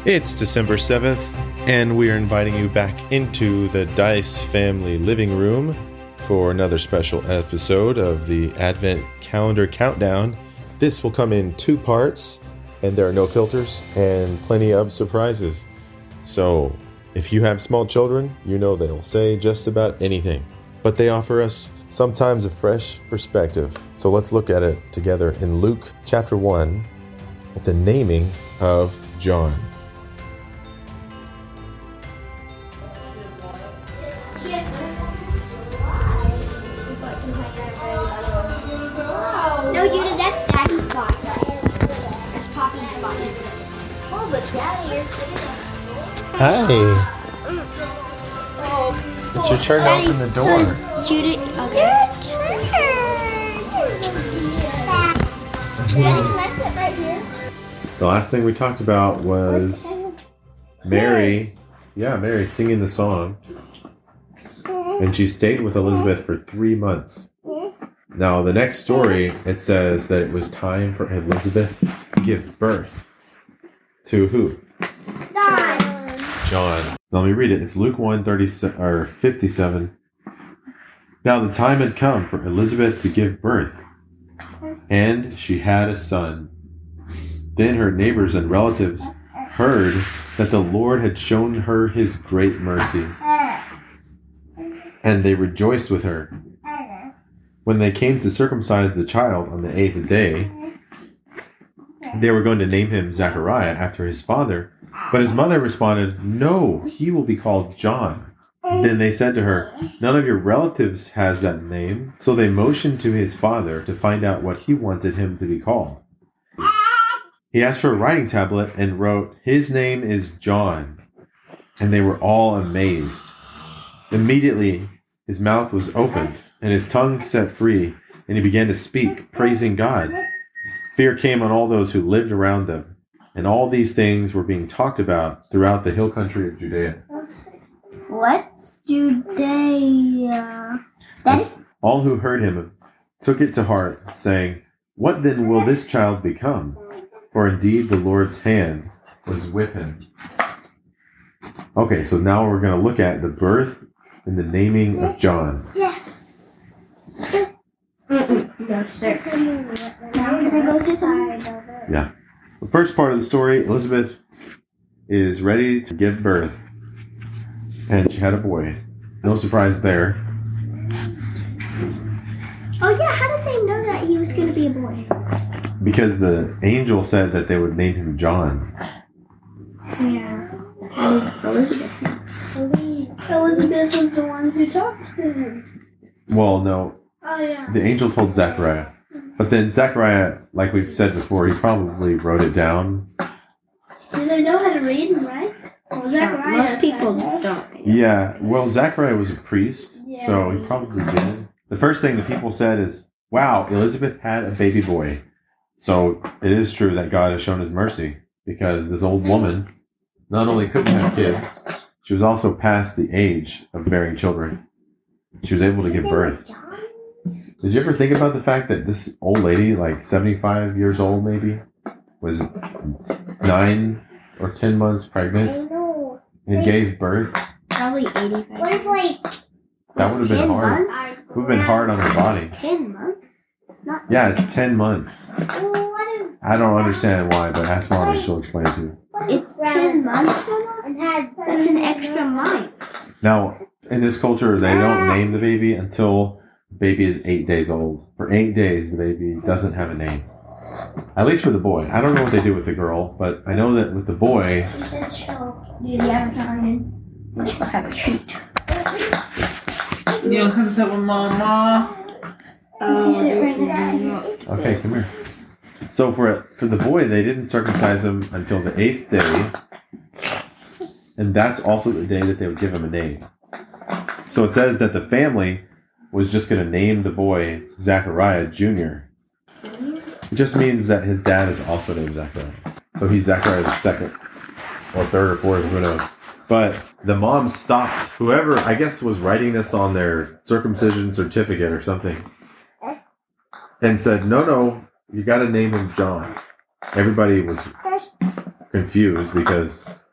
It's December 7th, and we are inviting you back into the Dice family living room for another special episode of the Advent Calendar Countdown. This will come in 2 parts, and there are no filters and plenty of surprises. So, if you have small children, you know they'll say just about anything. But they offer us sometimes a fresh perspective. So let's look at it together in Luke chapter 1 at the naming of John. No, Judah, that's Daddy's spot. That's Poppy's spot. Oh, but Daddy, you're sitting on. Hi. It's your turn to Daddy, open the door. So is Judah, okay. Daddy, can I sit right here? The last thing we talked about was Mary singing the song. And she stayed with Elizabeth for 3 months. Now, the next story, it says that it was time for Elizabeth to give birth to who? John. Now, let me read it. It's Luke 1:57. Now, the time had come for Elizabeth to give birth, and she had a son. Then her neighbors and relatives heard that the Lord had shown her his great mercy, and they rejoiced with her. When they came to circumcise the child on the 8th day, they were going to name him Zechariah after his father. But his mother responded, "No, he will be called John." Then they said to her, "None of your relatives has that name." So they motioned to his father to find out what he wanted him to be called. He asked for a writing tablet and wrote, "His name is John." And they were all amazed. Immediately his mouth was opened and his tongue set free, and he began to speak, praising God. Fear came on all those who lived around them, and all these things were being talked about throughout the hill country of Judea. What's Judea? All who heard him took it to heart, saying, "What then will this child become?" For indeed the Lord's hand was with him. Okay, so now we're going to look at the birth and the naming of John. Yes. No, sir. Now can I go to side? Yeah. The first part of the story, Elizabeth is ready to give birth, and she had a boy. No surprise there. Oh yeah, how did they know that he was going to be a boy? Because the angel said that they would name him John. Yeah. How did Elizabeth know? Elizabeth was the one who talked to him. Well, no. Oh yeah. The angel told Zechariah. But then Zechariah, like we've said before, he probably wrote it down. Do they know how to read and write? Well, Zechariah most people don't. Yeah, well, Zechariah was a priest, Yeah. so he probably did. The first thing the people said is, "Wow, Elizabeth had a baby boy." So it is true that God has shown his mercy, because this old woman not only couldn't have kids, she was also past the age of bearing children. She was able to give birth. Did you ever think about the fact that this old lady, like 75 years old maybe, was 9 or 10 months pregnant and gave birth? Probably 85. What if That would have been 10 hard. months? It would have been hard on her body. 10 months? Yeah, it's 10 months. I don't understand why, but ask Mommy, she'll explain it to you. It's 10 months, Mama? That's an extra month. Now, in this culture, they don't name the baby until the baby is 8 days old. For 8 days, the baby doesn't have a name. At least for the boy. I don't know what they do with the girl, but I know that with the boy... She said she'll do the advertising and she'll have a treat. You come sit with Mama. Okay, come here. So for the boy, they didn't circumcise him until the 8th day. And that's also the day that they would give him a name. So it says that the family was just going to name the boy Zechariah Jr. It just means that his dad is also named Zechariah. So he's Zechariah the second, or third, or fourth, who knows. But the mom stopped whoever, I guess, was writing this on their circumcision certificate or something, and said, no, you got to name him John. Everybody was confused because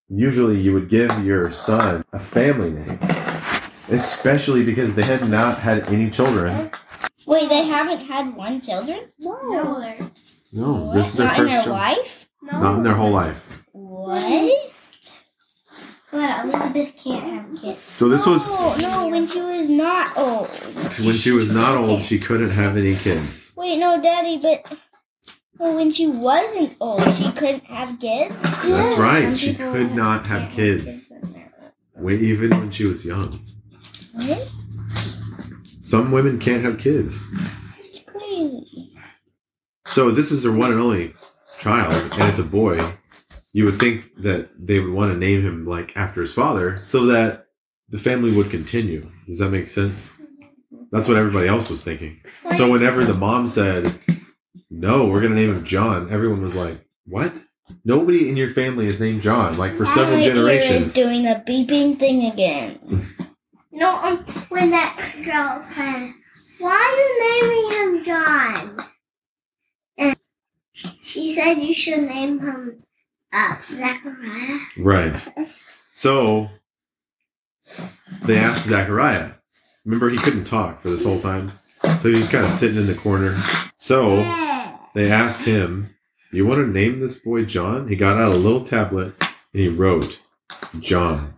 usually you would give your son a family name, especially because they had not had any children. Wait, they haven't had one children? No. No, this is their Not in first their child. life? Not in their whole life. What? But Elizabeth can't have kids. So this was No, when she was not old. when she was not old. She couldn't have any kids. Wait, no, Daddy, but when she wasn't old, she couldn't have kids? That's right. Some She people could not have can't kids. when they're old. Wait, even when she was young. What? Some women can't have kids. It's crazy. So this is their one and only child, and it's a boy. You would think that they would want to name him like after his father, so that the family would continue. Does that make sense? That's what everybody else was thinking. So whenever the mom said, "No, we're going to name him John," everyone was like, "What? Nobody in your family is named John." Like for several My ear is generations. doing the beeping thing again. When that girl said, "Why are you naming him John?" And she said you should name him Zachariah. Right. So they asked Zachariah. Remember, he couldn't talk for this whole time. So he was kind of sitting in the corner. So they asked him, "You want to name this boy John?" He got out a little tablet and he wrote John.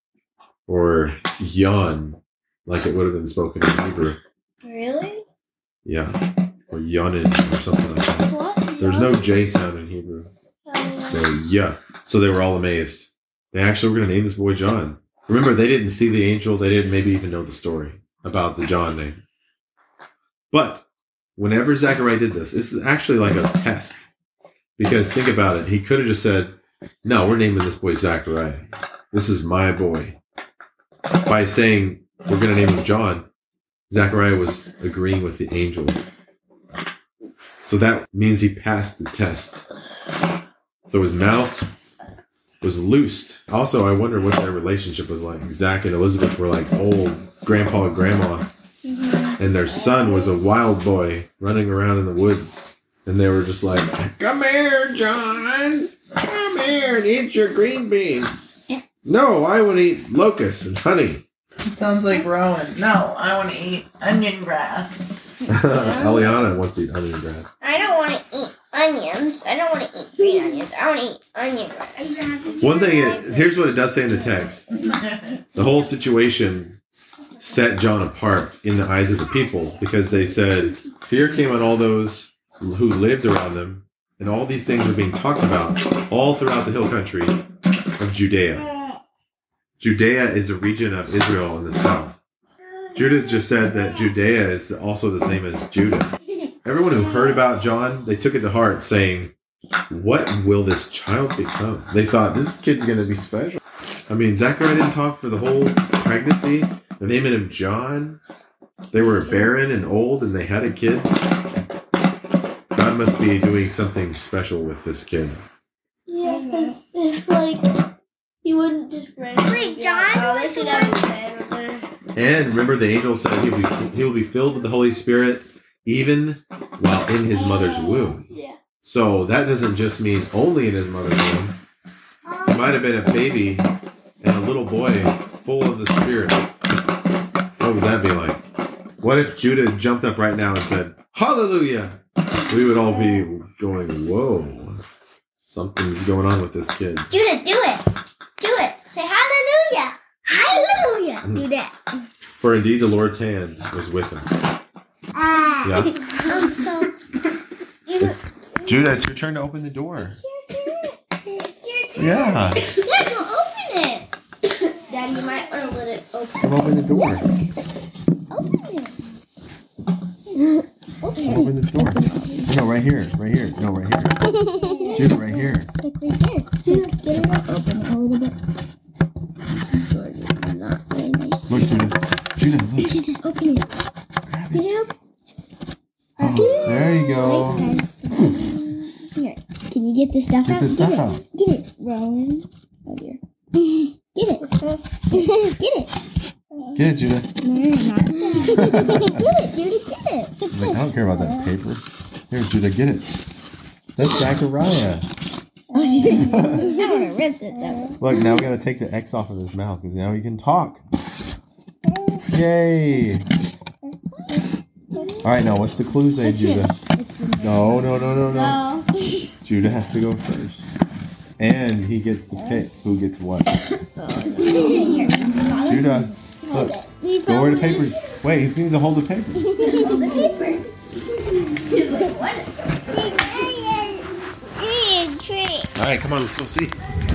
Or Yon, like it would have been spoken in Hebrew. Really? Yeah. Or Yonin or something like that. What? There's no J sound in Hebrew. So yeah. So they were all amazed. They actually were going to name this boy John. Remember, they didn't see the angel. They didn't maybe even know the story about the John name. But whenever Zechariah did this is actually like a test. Because think about it. He could have just said, "No, we're naming this boy Zechariah. This is my boy." By saying, "We're going to name him John," Zechariah was agreeing with the angel. So that means he passed the test. So his mouth was loosed. Also, I wonder what their relationship was like. Zach and Elizabeth were like old grandpa and grandma. And their son was a wild boy running around in the woods. And they were just like, "Come here, John. Come here and eat your green beans." "No, I want to eat locusts and honey." Sounds like Rowan. No, I want to eat onion grass. Eliana wants to eat honey and grass. I don't want to eat onions. I don't want to eat green onions. I want to eat onion grass. One thing, here's what it does say in the text. The whole situation set John apart in the eyes of the people because they said, fear came on all those who lived around them, and all these things were being talked about all throughout the hill country of Judea. Judea is a region of Israel in the south. Judah just said that Judea is also the same as Judah. Everyone who heard about John, they took it to heart saying, "What will this child become?" They thought, this kid's going to be special. I mean, Zechariah didn't talk for the whole pregnancy. They're naming him John. They were barren and old and they had a kid. God must be doing something special with this kid. Yeah, because if like he wouldn't just randomly. Wait, John was the one. And remember, the angel said he will be filled with the Holy Spirit even while in his mother's womb. Yeah. So that doesn't just mean only in his mother's womb. He might have been a baby and a little boy full of the Spirit. What would that be like? What if Judah jumped up right now and said, "Hallelujah"? We would all be going, "Whoa, something's going on with this kid." Judah, do it. Do it. Say hallelujah. Hallelujah. Do that. For indeed the Lord's hand was with him. Yeah. So, Judah, it's your turn to open the door. it's your turn. Yeah. Yeah, go open it. Daddy, you might want to let it open. Come open the door. Open it. Come open this door. No, right here. Right here. No, right here. Judah, right here. Like right here. Judah, get it up. Open it a little bit. George is not very nice. Look, Judah. Judah, look. Judah, open it. Get it up. Oh, there you go. Here. Can you get the stuff Get out? the stuff it. out. Get it, Rowan. Oh dear. Get it. Get it. Get it, Judah. No, not that. Get it, Judah, get it. Get Like, I don't care about that paper. Here, Judah, get it. That's Zechariah. What do you mean? I want to rip it though. Look, now we gotta take the X off of his mouth because now he can talk. Yay! All right, now what's the clue say, Judah? No. No. Judah has to go first, and he gets to pick who gets what. Judah, look, go where the paper. Wait, he needs to hold the paper. Hold the paper. He's like, what? All right, come on, let's go see.